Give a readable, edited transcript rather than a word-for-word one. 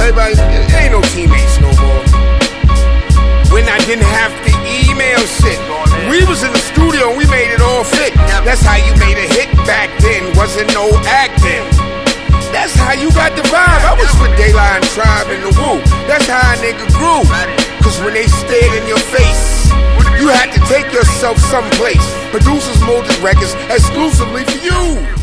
everybody, it ain't no teammates no more. When I didn't have to email shit, we was in the studio and we made it all fit. That's how you made a hit back then, wasn't no acting. That's how you got the vibe. I was with Dayline Tribe and the Woo. That's how a nigga grew. Cause when they stared in your face, you had to take yourself someplace. Producers molded records exclusively for you.